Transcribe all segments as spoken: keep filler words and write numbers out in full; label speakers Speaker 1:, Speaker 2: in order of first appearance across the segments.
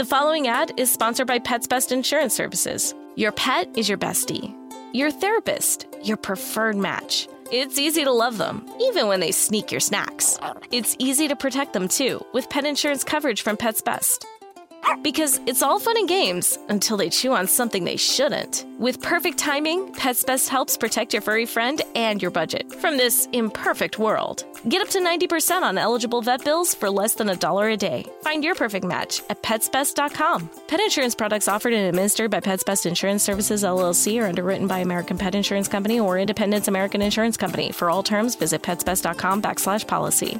Speaker 1: following ad is sponsored by Pets Best Insurance Services. Your pet is your bestie. Your therapist, your preferred match. It's easy to love them, even when they sneak your snacks. It's easy to protect them, too, with pet insurance coverage from Pets Best. Because it's all fun and games until they chew on something they shouldn't. With perfect timing, Pets Best helps protect your furry friend and your budget from this imperfect world. Get up to ninety percent on eligible vet bills for less than a dollar a day. Find your perfect match at pets best dot com. Pet insurance products offered and administered by Pets Best Insurance Services, L L C, are underwritten by American Pet Insurance Company or Independence American Insurance Company. For all terms, visit petsbest.com backslash policy.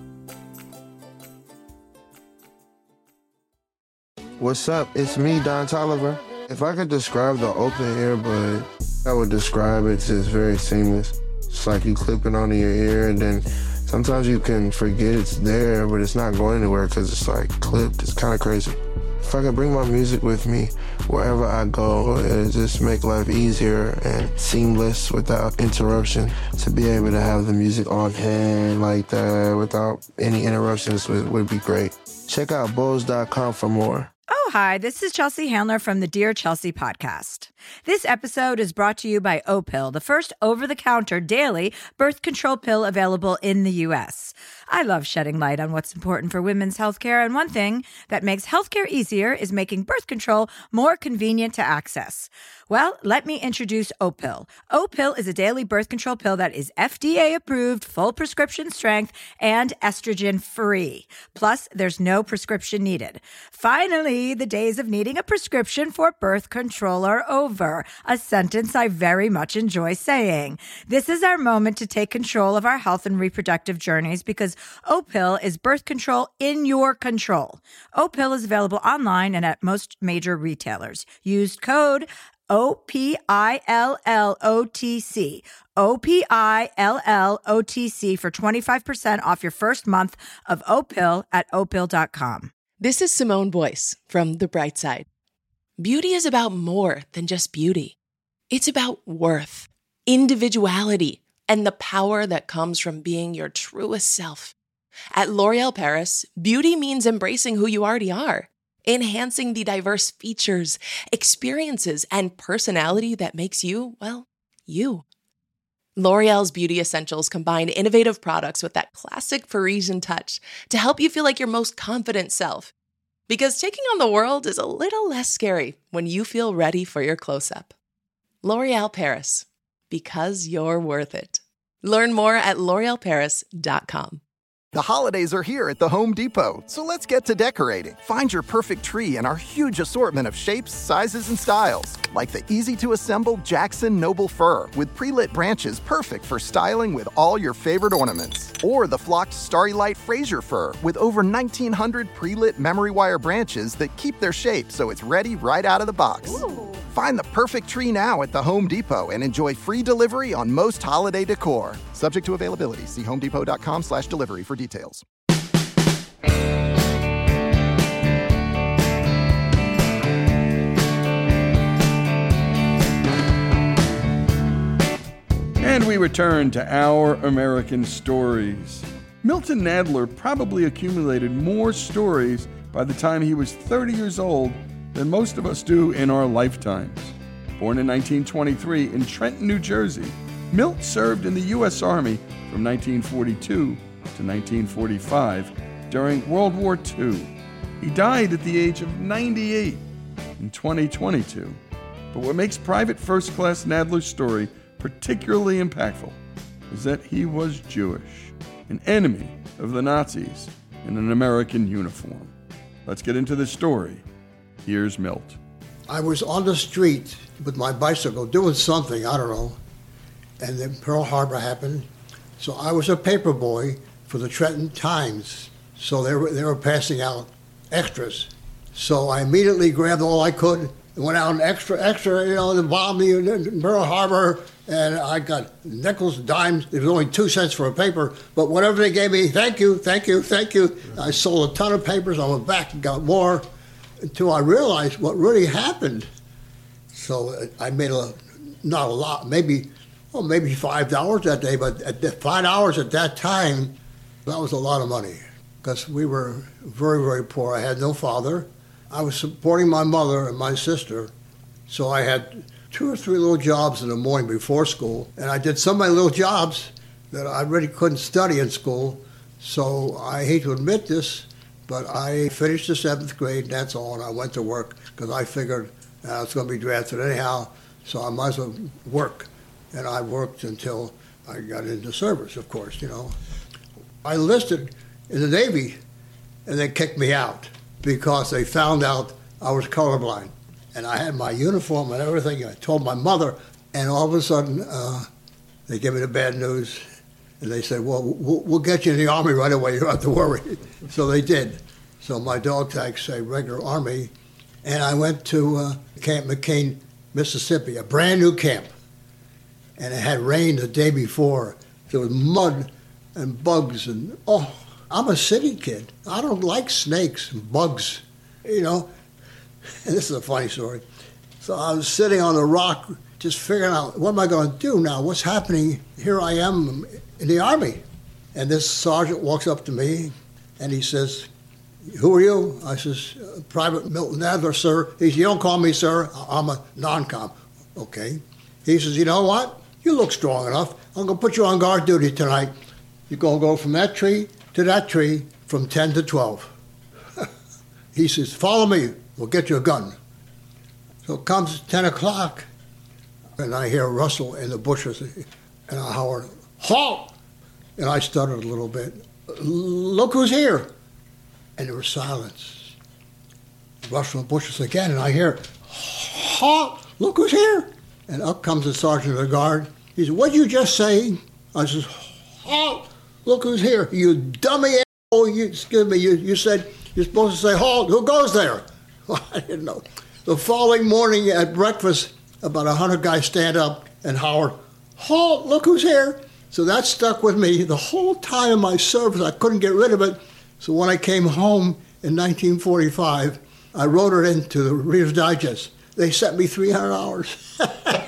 Speaker 2: What's up? It's me, Don Tolliver. If I could describe the open earbud, I would describe it as very seamless. It's like you clip it onto your ear, and then sometimes you can forget it's there, but it's not going anywhere because it's like clipped. It's kind of crazy. If I could bring my music with me wherever I go, it'd just make life easier and seamless without interruption. To be able to have the music on hand like that without any interruptions would, would be great. Check out Bose dot com for more.
Speaker 3: Oh, hi, this is Chelsea Handler from the Dear Chelsea podcast. This episode is brought to you by Opill, the first over-the-counter daily birth control pill available in the U S. I love shedding light on what's important for women's healthcare, and one thing that makes healthcare easier is making birth control more convenient to access. Well, let me introduce Opill. Opill is a daily birth control pill that is F D A approved, full prescription strength, and estrogen free. Plus, there's no prescription needed. Finally, the days of needing a prescription for birth control are over, a sentence I very much enjoy saying. This is our moment to take control of our health and reproductive journeys because Opill is birth control in your control. Opill is available online and at most major retailers. Use code O P I L L O T C. O P I L L O T C for twenty-five percent off your first month of Opill at opill dot com.
Speaker 4: This is Simone Boyce from The Bright Side. Beauty is about more than just beauty. It's about worth, individuality, and the power that comes from being your truest self. At L'Oréal Paris, beauty means embracing who you already are, enhancing the diverse features, experiences, and personality that makes you, well, you. L'Oréal's Beauty Essentials combine innovative products with that classic Parisian touch to help you feel like your most confident self. Because taking on the world is a little less scary when you feel ready for your close-up. L'Oréal Paris, because you're worth it. Learn more at l'oreal paris dot com.
Speaker 5: The holidays are here at the Home Depot, so let's get to decorating. Find your perfect tree in our huge assortment of shapes, sizes, and styles. Like the easy-to-assemble Jackson Noble Fir with pre-lit branches perfect for styling with all your favorite ornaments. Or the flocked Starry Light Fraser Fir with over nineteen hundred pre-lit memory wire branches that keep their shape so it's ready right out of the box. Ooh. Find the perfect tree now at the Home Depot and enjoy free delivery on most holiday decor. Subject to availability. See homedepot.com slash delivery for details.
Speaker 6: And we return to Our American Stories. Milton Nadler probably accumulated more stories by the time he was thirty years old than most of us do in our lifetimes. Born in nineteen twenty-three in Trenton, New Jersey, Milt served in the U S Army from nineteen forty-two to nineteen forty-five during World War Two. He died at the age of ninety-eight in twenty twenty-two. But what makes Private First Class Nadler's story particularly impactful is that he was Jewish, an enemy of the Nazis in an American uniform. Let's get into the story. Here's Milt.
Speaker 7: I was on the street with my bicycle doing something, I don't know, and then Pearl Harbor happened. So I was a paper boy for the Trenton Times. So they were, they were passing out extras. So I immediately grabbed all I could and went out and extra, extra, you know, the bombing in Pearl Harbor. And I got nickels, dimes. It was only two cents for a paper, but whatever they gave me, thank you, thank you, thank you. I sold a ton of papers. I went back and got more until I realized what really happened. So I made a, not a lot, maybe, well, maybe five dollars that day, but at the five dollars at that time, that was a lot of money because we were very, very poor. I had no father. I was supporting my mother and my sister, so I had two or three little jobs in the morning before school, and I did some of my little jobs that I really couldn't study in school, so I hate to admit this, but I finished the seventh grade, and that's all, and I went to work, because I figured uh, I was going to be drafted anyhow, so I might as well work. And I worked until I got into service, of course, you know. I enlisted in the Navy, and they kicked me out because they found out I was colorblind. And I had my uniform and everything. I told my mother, and all of a sudden, uh, they gave me the bad news. And they said, well, well, we'll get you in the Army right away. You don't have to worry. So they did. So my dog tags say regular Army. And I went to uh, Camp McCain, Mississippi, a brand new camp. And it had rained the day before. There was mud and bugs. And, oh, I'm a city kid. I don't like snakes and bugs, you know. And this is a funny story. So I was sitting on a rock just figuring out, what am I going to do now? What's happening? Here I am in the Army. And this sergeant walks up to me, and he says, who are you? I says, Private Milton Nadler, sir. He says, you don't call me sir. I'm a non-com. Okay. He says, you know what? You look strong enough. I'm going to put you on guard duty tonight. You're going to go from that tree to that tree from ten to twelve. He says, follow me. We'll get you a gun. So it comes ten o'clock, and I hear a rustle in the bushes, and I holler, halt! And I stuttered a little bit. Look who's here! And there was silence. Rustle in the bushes again, and I hear, halt! Look who's here! And up comes the sergeant of the guard. He said, what'd you just say? I says, halt! Look who's here! You dummy asshole! You, excuse me, you, you said you're supposed to say halt. Who goes there? I didn't know. The following morning at breakfast, about a hundred guys stand up and holler, halt, look who's here. So that stuck with me the whole time of my service. I couldn't get rid of it. So when I came home in nineteen forty-five, I wrote it into the Reader's Digest. They sent me three hundred hours.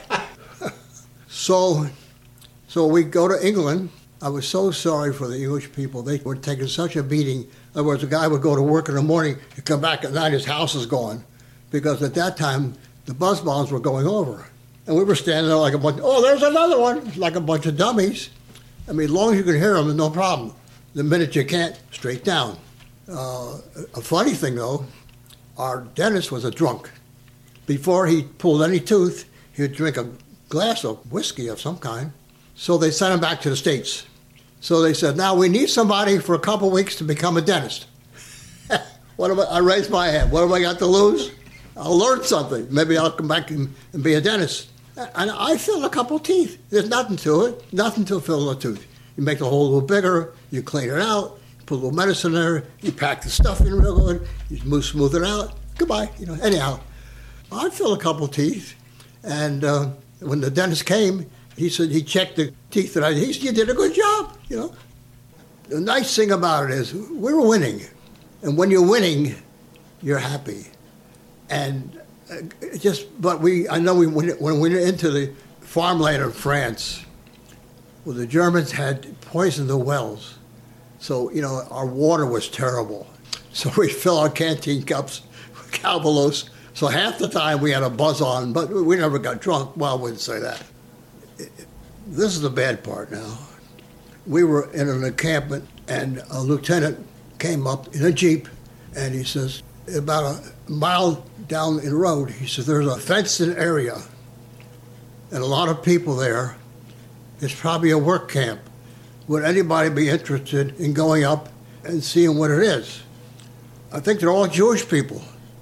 Speaker 7: so, so we go to England. I was so sorry for the English people. They were taking such a beating. In other words, a guy would go to work in the morning and come back at night, his house is gone. Because at that time, the buzz bombs were going over. And we were standing there like a bunch, oh, there's another one, like a bunch of dummies. I mean, as long as you can hear them, no problem. The minute you can't, straight down. Uh, a funny thing, though, our dentist was a drunk. Before he pulled any tooth, he'd drink a glass of whiskey of some kind. So they sent him back to the States. So they said, now we need somebody for a couple of weeks to become a dentist. What am I, I raised my hand. What have I got to lose? I'll learn something. Maybe I'll come back and, and be a dentist. And I filled a couple of teeth. There's nothing to it. Nothing to fill a tooth. You make the hole a little bigger. You clean it out. You put a little medicine there. You pack the stuff in real good. You smooth, smooth it out. Goodbye. You know. Anyhow, I filled a couple of teeth. And uh, when the dentist came, he said he checked the teeth that I did. He said, you did a good job, you know. The nice thing about it is we were winning. And when you're winning, you're happy. And just, but we, I know we went, when we went into the farmland of France, well, the Germans had poisoned the wells. So, you know, our water was terrible. So we fill our canteen cups with Calvados. So half the time we had a buzz on, but we never got drunk. Well, I wouldn't say that. This is the bad part now. We were in an encampment, and a lieutenant came up in a Jeep, and he says, about a mile down the road, he says, there's a fenced-in area, and a lot of people there. It's probably a work camp. Would anybody be interested in going up and seeing what it is? I think they're all Jewish people.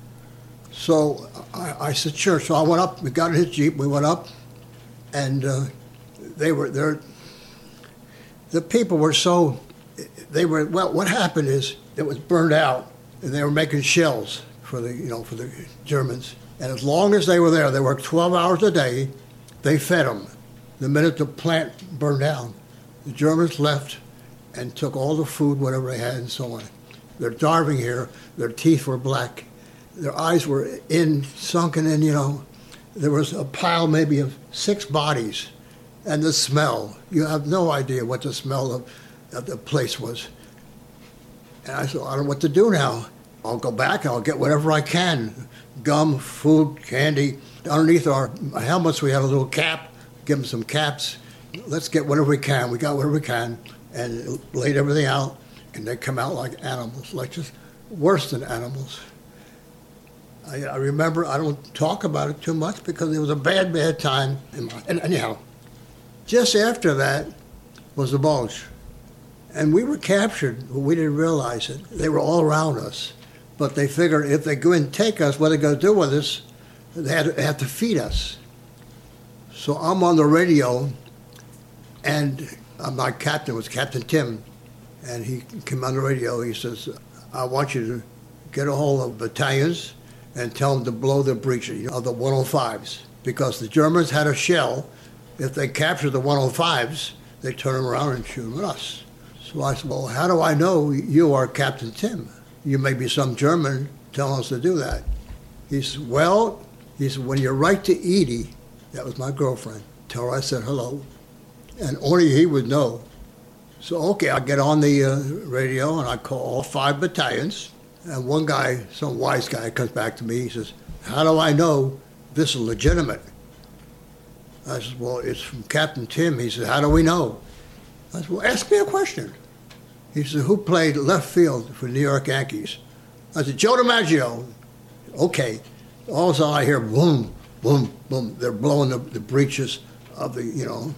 Speaker 7: So I, I said, sure. So I went up, we got in his Jeep, we went up, and uh, they were there. The people were so, they were, well, what happened is it was burned out, and they were making shells for the, you know, for the Germans. And as long as they were there, they worked twelve hours a day, they fed them. The minute the plant burned down, the Germans left and took all the food, whatever they had, and so on. They're starving here, their teeth were black, their eyes were in, sunken in, you know. There was a pile maybe of six bodies, and the smell, you have no idea what the smell of, of the place was. And I said, I don't know what to do now. I'll go back and I'll get whatever I can. Gum, food, candy. Underneath our helmets, we have a little cap. Give them some caps. Let's get whatever we can. We got whatever we can. And laid everything out. And they come out like animals, like just worse than animals. I, I remember, I don't talk about it too much because it was a bad, bad time. In my, and anyhow, just after that was the Bulge. And we were captured, but we didn't realize it. They were all around us. But they figured if they go and take us, what are they going to do with us? They had, to, they had to feed us. So I'm on the radio, and my captain was Captain Tim, and he came on the radio. He says, I want you to get a hold of battalions and tell them to blow the breaches, you know, the one oh fives, because the Germans had a shell. If they captured the one oh fives, they turn them around and shoot them at us. So I said, well, how do I know you are Captain Tim? You may be some German telling us to do that. He said, well, he said, when you write to Edie, that was my girlfriend, tell her I said hello, and only he would know. So, okay, I get on the uh, radio and I call all five battalions, and one guy, some wise guy, comes back to me. He says, how do I know this is legitimate? I said, well, it's from Captain Tim. He said, how do we know? I said, well, ask me a question. He said, who played left field for New York Yankees? I said, Joe DiMaggio. Okay. All of a sudden I hear boom, boom, boom. They're blowing the, the breeches of the, you know.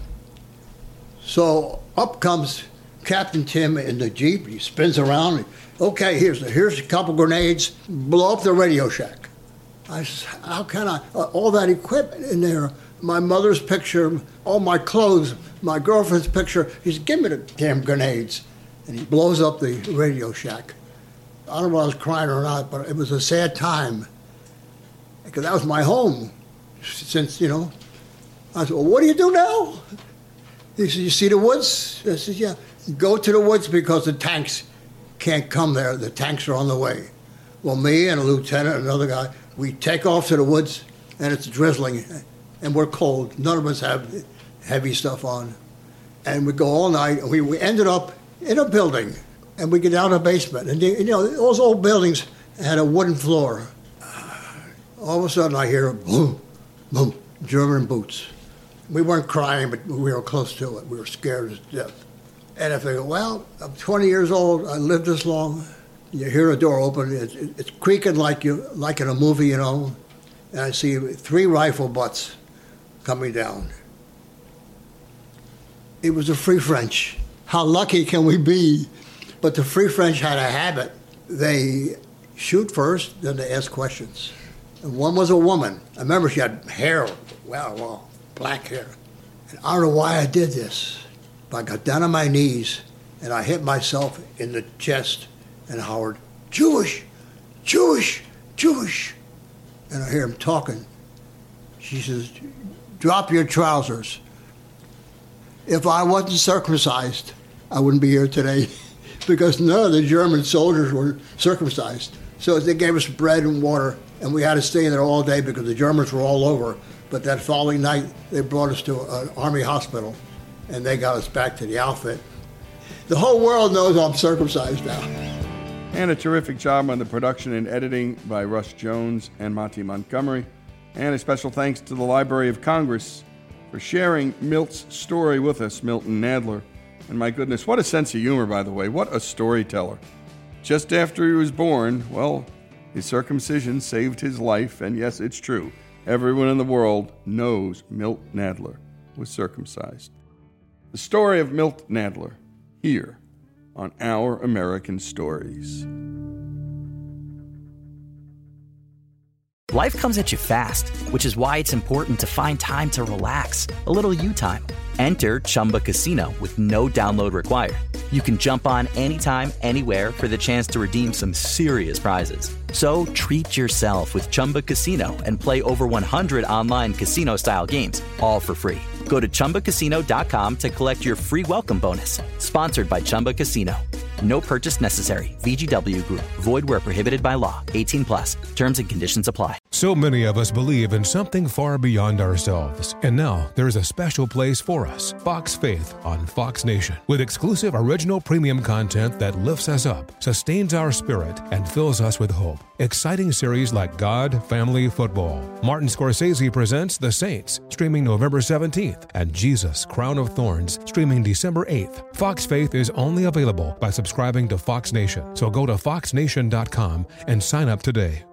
Speaker 7: So up comes Captain Tim in the Jeep. He spins around. Okay, here's here's a couple grenades. Blow up the Radio Shack. I said, how can I? Uh, all that equipment in there. My mother's picture, all my clothes, my girlfriend's picture. He said, give me the damn grenades. And he blows up the Radio Shack. I don't know if I was crying or not, but it was a sad time. Because that was my home since, you know. I said, well, what do you do now? He said, you see the woods? I said, yeah. Go to the woods because the tanks can't come there. The tanks are on the way. Well, me and a lieutenant and another guy, we take off to the woods, and it's drizzling, and we're cold. None of us have heavy stuff on. And we go all night, and we, we ended up in a building, and we get down a basement. And, you know, those old buildings had a wooden floor. All of a sudden, I hear boom, boom, German boots. We weren't crying, but we were close to it. We were scared to death. And I figured, well, I'm twenty years old. I lived this long. You hear a door open. It's, it's creaking like you, like in a movie, you know. And I see three rifle butts coming down. It was the Free French. How lucky can we be? But the Free French had a habit. They shoot first, then they ask questions. And one was a woman. I remember she had hair, well, well, black hair. And I don't know why I did this, but I got down on my knees and I hit myself in the chest and hollered, Jewish, Jewish, Jewish. And I hear him talking. She says, drop your trousers. If I wasn't circumcised, I wouldn't be here today because none of the German soldiers were circumcised. So they gave us bread and water, and we had to stay there all day because the Germans were all over. But that following night, they brought us to an army hospital, and they got us back to the outfit. The whole world knows I'm circumcised now.
Speaker 6: And a terrific job on the production and editing by Russ Jones and Monty Montgomery. And a special thanks to the Library of Congress for sharing Milt's story with us, Milton Nadler. And my goodness, what a sense of humor, by the way. What a storyteller. Just after he was born, well, his circumcision saved his life. And yes, it's true. Everyone in the world knows Milt Nadler was circumcised. The story of Milt Nadler, here on Our American Stories.
Speaker 8: Life comes at you fast, which is why it's important to find time to relax. A little you time. Enter Chumba Casino with no download required. You can jump on anytime, anywhere for the chance to redeem some serious prizes. So treat yourself with Chumba Casino and play over one hundred online casino-style games, all for free. Go to Chumba Casino dot com to collect your free welcome bonus. Sponsored by Chumba Casino. No purchase necessary. V G W Group. Void where prohibited by law. eighteen plus. Terms and conditions apply.
Speaker 9: So many of us believe in something far beyond ourselves, and now there's a special place for us, Fox Faith on Fox Nation, with exclusive original premium content that lifts us up, sustains our spirit, and fills us with hope. Exciting series like God, Family, Football. Martin Scorsese presents The Saints, streaming November seventeenth, and Jesus, Crown of Thorns, streaming December eighth. Fox Faith is only available by subscribing to Fox Nation, so go to fox nation dot com and sign up today.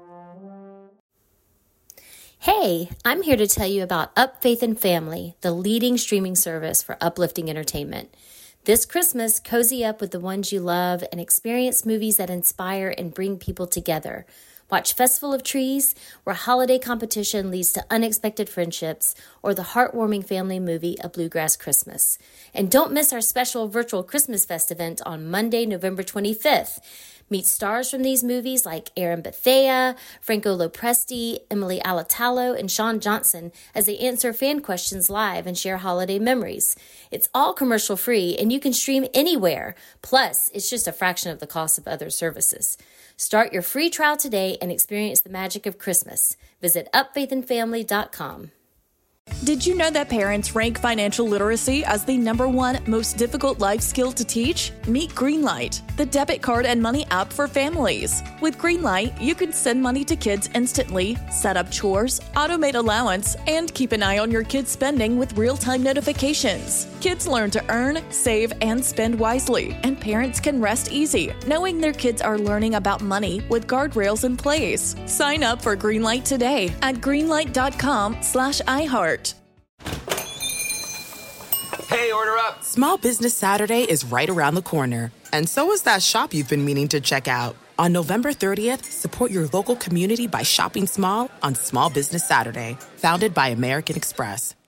Speaker 10: Hey, I'm here to tell you about Up Faith and Family, the leading streaming service for uplifting entertainment. This Christmas, cozy up with the ones you love and experience movies that inspire and bring people together. Watch Festival of Trees, where holiday competition leads to unexpected friendships, or the heartwarming family movie A Bluegrass Christmas. And don't miss our special virtual Christmas Fest event on Monday, November twenty-fifth. Meet stars from these movies like Aaron Bethea, Franco Lopresti, Emily Alatalo, and Sean Johnson as they answer fan questions live and share holiday memories. It's all commercial free and you can stream anywhere. Plus, it's just a fraction of the cost of other services. Start your free trial today and experience the magic of Christmas. Visit up faith and family dot com.
Speaker 11: Did you know that parents rank financial literacy as the number one most difficult life skill to teach? Meet Greenlight, the debit card and money app for families. With Greenlight, you can send money to kids instantly, set up chores, automate allowance, and keep an eye on your kids' spending with real-time notifications. Kids learn to earn, save, and spend wisely, and parents can rest easy, knowing their kids are learning about money with guardrails in place. Sign up for Greenlight today at greenlight dot com slash iHeart.
Speaker 12: Hey, order up! Small Business Saturday is right around the corner. And so is that shop you've been meaning to check out. On November thirtieth, support your local community by shopping small on Small Business Saturday, founded by American Express.